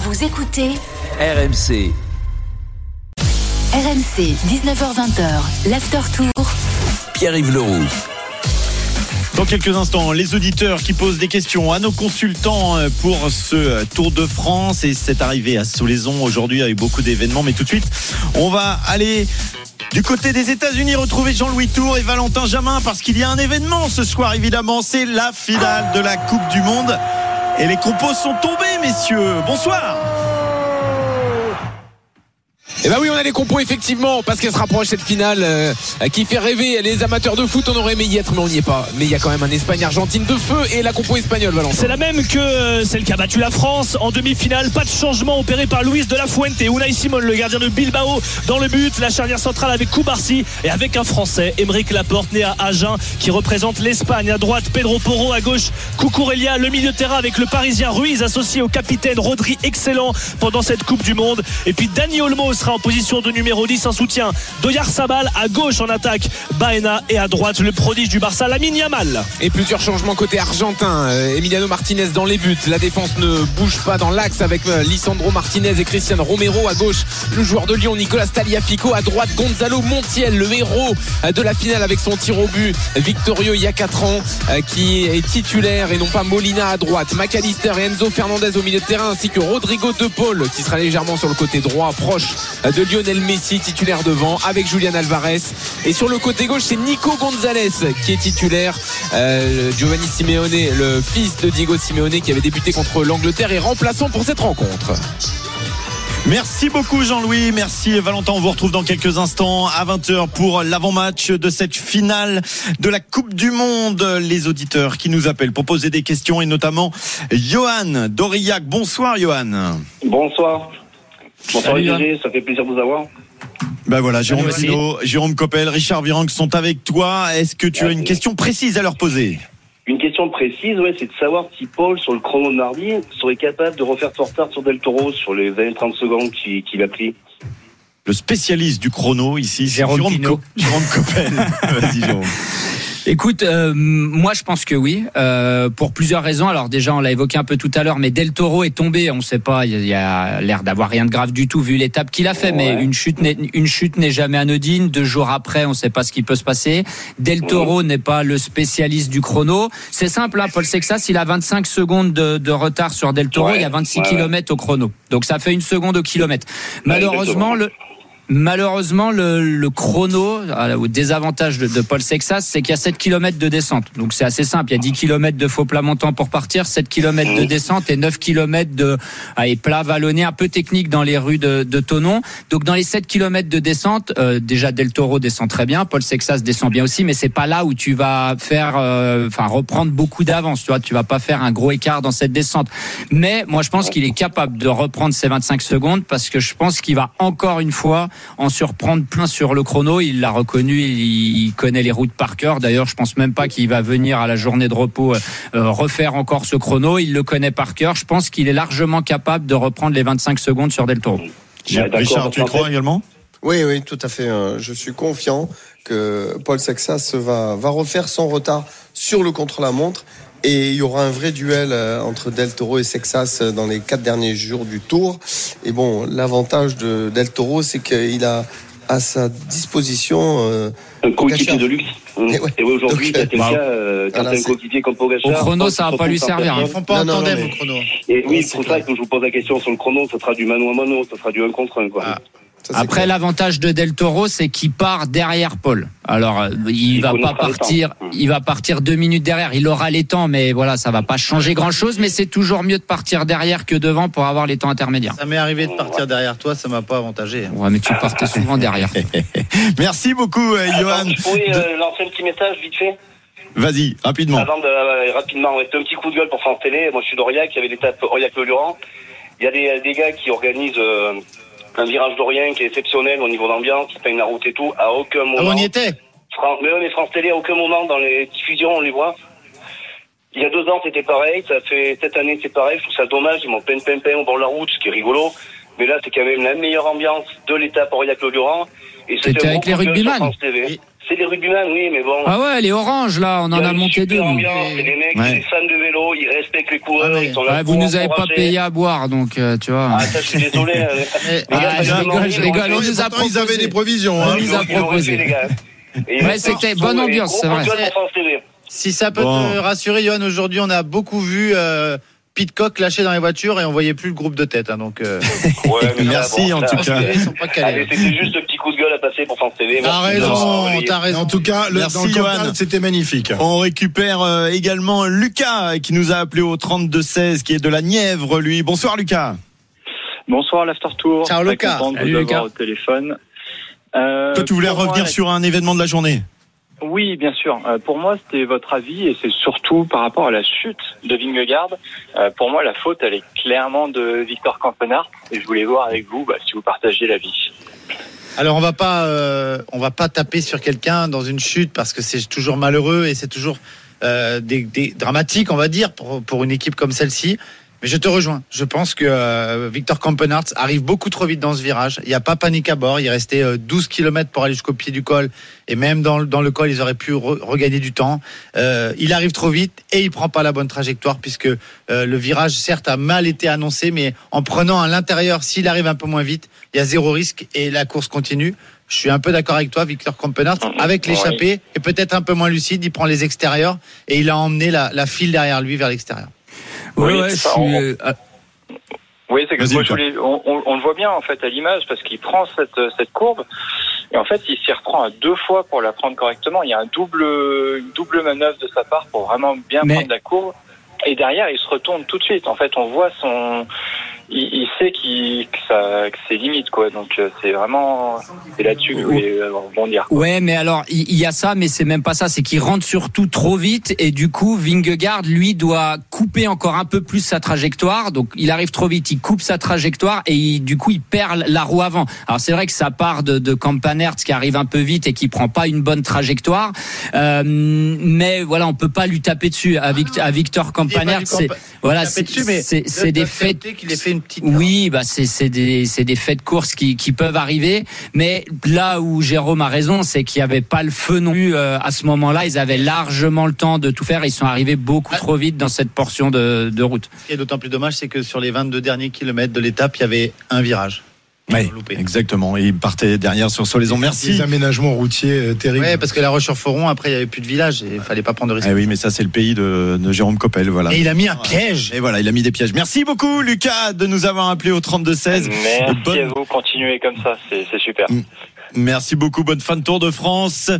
Vous écoutez RMC. RMC, 19h20, l'After Tour. Pierre-Yves Leroux. Dans quelques instants, les auditeurs qui posent des questions à nos consultants pour ce Tour de France et cette arrivée à Solaizon aujourd'hui avec beaucoup d'événements. Mais tout de suite, on va aller du côté des États-Unis retrouver Jean-Louis Tour et Valentin Jamin parce qu'il y a un événement ce soir évidemment, c'est la finale de la Coupe du Monde et les compos sont tombés messieurs. Bonsoir. Eh ben oui, on a les compos effectivement parce qu'elle se rapproche cette finale qui fait rêver les amateurs de foot. On aurait aimé y être mais on n'y est pas. Mais il y a quand même un Espagne-Argentine de feu et la compo espagnole, Valentin. C'est la même que celle qui a battu la France en demi-finale. Pas de changement opéré par Luis de la Fuente. Unai Simon, le gardien de Bilbao, dans le but. La charnière centrale avec Cubarsí et avec un Français, Aymeric Laporte, né à Agen, qui représente l'Espagne. À droite, Pedro Porro. À gauche, Cucurella. Le milieu de terrain avec le Parisien Ruiz associé au capitaine Rodri, excellent pendant cette Coupe du Monde. Et puis Dani Olmo sera en position de numéro 10 en soutien d'Oyarzabal. À gauche en attaque Baena et à droite le prodige du Barça Lamine Yamal. Et plusieurs changements côté argentin. Emiliano Martinez dans les buts. La défense ne bouge pas dans l'axe avec Lisandro Martinez et Cristian Romero. À gauche le joueur de Lyon Nicolas Tagliafico. À droite Gonzalo Montiel, le héros de la finale avec son tir au but victorieux il y a 4 ans, qui est titulaire et non pas Molina à droite. McAllister et Enzo Fernandez au milieu de terrain ainsi que Rodrigo De Paul qui sera légèrement sur le côté droit proche de Lionel Messi titulaire devant avec Julian Alvarez. Et sur le côté gauche c'est Nico Gonzalez qui est titulaire. Giovanni Simeone, le fils de Diego Simeone qui avait débuté contre l'Angleterre, est remplaçant pour cette rencontre. Merci beaucoup Jean-Louis, merci Valentin, on vous retrouve dans quelques instants à 20h pour l'avant-match de cette finale de la Coupe du Monde. Les auditeurs qui nous appellent pour poser des questions et notamment Johan d'Aurillac. Bonsoir Johan. Bonsoir. Bonsoir Olivier, ça fait plaisir de vous avoir. Ben voilà, Jérôme Pinault, Jérôme Coppel, Richard Virenque sont avec toi. Est-ce que tu as une question précise à leur poser ? Une question précise, c'est de savoir si Paul, sur le chrono de mardi, serait capable de refaire son retard sur Del Toro sur les 20-30 secondes qu'il a pris. Le spécialiste du chrono ici, c'est Jérôme Coppel. Vas-y Jérôme. Écoute, moi je pense que oui, pour plusieurs raisons. Alors déjà on l'a évoqué un peu tout à l'heure, mais Del Toro est tombé, on ne sait pas, il y a l'air d'avoir rien de grave du tout vu l'étape qu'il a fait, mais une chute n'est jamais anodine. 2 jours après, on ne sait pas ce qui peut se passer. Del Toro n'est pas le spécialiste du chrono. C'est simple, Paul Sexas, il a 25 secondes de retard sur Del Toro, il y a 26 km au chrono. Donc ça fait 1 seconde au kilomètre. Malheureusement, le chrono, au désavantage de Paul Sexas, c'est qu'il y a 7 km de descente. Donc c'est assez simple. Il y a 10 km de faux plat montant pour partir, 7 km de descente et 9 km de plat vallonné, un peu technique dans les rues de Thonon. Donc dans les 7 km de descente, déjà Del Toro descend très bien, Paul Sexas descend bien aussi, mais c'est pas là où tu vas faire, reprendre beaucoup d'avance. Tu vas pas faire un gros écart dans cette descente. Mais moi je pense qu'il est capable de reprendre ses 25 secondes parce que je pense qu'il va encore une fois en surprendre plein sur le chrono. Il l'a reconnu, il connaît les routes par cœur. D'ailleurs, je pense même pas qu'il va venir à la journée de repos refaire encore ce chrono. Il le connaît par cœur. Je pense qu'il est largement capable de reprendre les 25 secondes sur Del Toro. Richard, tu y crois également ? Oui, tout à fait. Je suis confiant que Paul Sexas va refaire son retard sur le contre-la-montre. Et il y aura un vrai duel entre Del Toro et Sexas dans les 4 derniers jours du Tour. Et bon, l'avantage de Del Toro, c'est qu'il a à sa disposition un coéquipier de luxe. Et aujourd'hui, quand t'as un coéquipier comme Pogacar, au chrono, ça va pas lui servir. Ils font pas en tandem au chrono. Et oui, c'est pour ça que je vous pose la question sur le chrono. Ça sera du mano à mano, ça sera du 1 contre 1, quoi. Après, l'avantage de Del Toro, c'est qu'il part derrière Paul. Alors, il va partir 2 minutes derrière. Il aura les temps, mais voilà, ça va pas changer grand-chose. Mais c'est toujours mieux de partir derrière que devant pour avoir les temps intermédiaires. Ça m'est arrivé de partir derrière toi, ça m'a pas avantagé. Ouais, mais tu partais souvent derrière. Merci beaucoup, Johan. Je pourrais lancer un petit message vite fait. Vas-y, rapidement. Rapidement, un petit coup de gueule pour France Télé. Moi, je suis d'Aurillac, il y avait l'étape Aurillac-le-Luran. Il y a des gars qui organisent un virage d'Orient qui est exceptionnel au niveau d'ambiance, qui peigne la route et tout. À aucun moment. On y était. Mais France Télé, à aucun moment dans les diffusions, on les voit. Il y a 2 ans, c'était pareil. Ça fait cette année, c'est pareil. Je trouve ça dommage. Ils m'ont peint au bord de la route, ce qui est rigolo. Mais là, c'est quand même la meilleure ambiance de l'étape Aurillac-le-Durand. Et C'était avec les rugbyman. C'est les rugbyman, oui, mais bon. Ah ouais, les oranges, là, on en a monté deux. C'est des mecs, c'est des fans de vélo, ils respectent les coureurs, ils sont là. Vous nous avez pas payé à boire, donc tu vois. Ah, ça, je suis désolé. Je rigole, on nous a proposé. Ils avaient des provisions. On nous a proposé. Ouais, c'était bonne ambiance, c'est vrai. Si ça peut te rassurer, Johan, aujourd'hui, on a beaucoup vu Pitcock lâché dans les voitures et on voyait plus le groupe de tête. Donc, merci en tout cas. Ils sont pas calés. C'était juste un petit coup de gueule à passer pour France TV. T'as raison. En tout cas, dans le Cantal, c'était magnifique. On récupère également Lucas qui nous a appelé au 32-16, qui est de la Nièvre, lui. Bonsoir Lucas. Bonsoir l'After Tour. Ciao Lucas. Salut Lucas. Au téléphone. Toi, tu voulais revenir sur un événement de la journée? Oui, bien sûr. Pour moi, c'était votre avis et c'est surtout par rapport à la chute de Vingegaard. Pour moi, la faute, elle est clairement de Victor Campenaerts et je voulais voir avec vous si vous partagez l'avis. Alors on va pas taper sur quelqu'un dans une chute parce que c'est toujours malheureux et c'est toujours dramatique, on va dire, pour une équipe comme celle-ci. Mais je te rejoins. Je pense que Victor Campenaerts arrive beaucoup trop vite dans ce virage. Il n'y a pas panique à bord. Il restait 12 km pour aller jusqu'au pied du col. Et même dans le col, ils auraient pu regagner du temps. Il arrive trop vite et il prend pas la bonne trajectoire puisque le virage, certes, a mal été annoncé. Mais en prenant à l'intérieur, s'il arrive un peu moins vite, il y a zéro risque et la course continue. Je suis un peu d'accord avec toi, Victor Campenaerts. Avec l'échappée et peut-être un peu moins lucide, il prend les extérieurs et il a emmené la file derrière lui vers l'extérieur. Oui, c'est que moi, on le voit bien en fait à l'image parce qu'il prend cette courbe et en fait il s'y reprend à deux fois pour la prendre correctement. Il y a une double manœuvre de sa part pour vraiment bien prendre la courbe et derrière il se retourne tout de suite. En fait, on voit il sait que c'est limite quoi. Donc c'est là-dessus que je voulais rebondir. Ouais, mais alors il y a ça, mais c'est même pas ça. C'est qu'il rentre surtout trop vite et du coup Vingegaard lui doit couper encore un peu plus sa trajectoire. Donc il arrive trop vite, il coupe sa trajectoire et du coup il perd la roue avant. Alors c'est vrai que ça part de Campenaerts qui arrive un peu vite et qui prend pas une bonne trajectoire. Mais voilà, on peut pas lui taper dessus à Victor Campenaerts. C'est des faits. Oui, c'est des faits de course qui peuvent arriver, mais là où Jérôme a raison, c'est qu'il n'y avait pas le feu non plus à ce moment-là. Ils avaient largement le temps de tout faire. Ils sont arrivés beaucoup trop vite dans cette portion de route. Ce qui est d'autant plus dommage, c'est que sur les 22 derniers kilomètres de l'étape, il y avait un virage. Oui, exactement. Et il partait derrière sur Solaison. Merci. Des aménagements routiers terribles. Ouais, parce que la Roche-sur-Foron, après, il n'y avait plus de village et il fallait pas prendre de risque. Oui, mais ça, c'est le pays de Jérôme Coppel. Voilà. Et il a mis un piège. Et voilà, il a mis des pièges. Merci beaucoup, Lucas, de nous avoir appelé au 32-16. Merci à vous. Continuez comme ça. C'est super. Merci beaucoup. Bonne fin de Tour de France.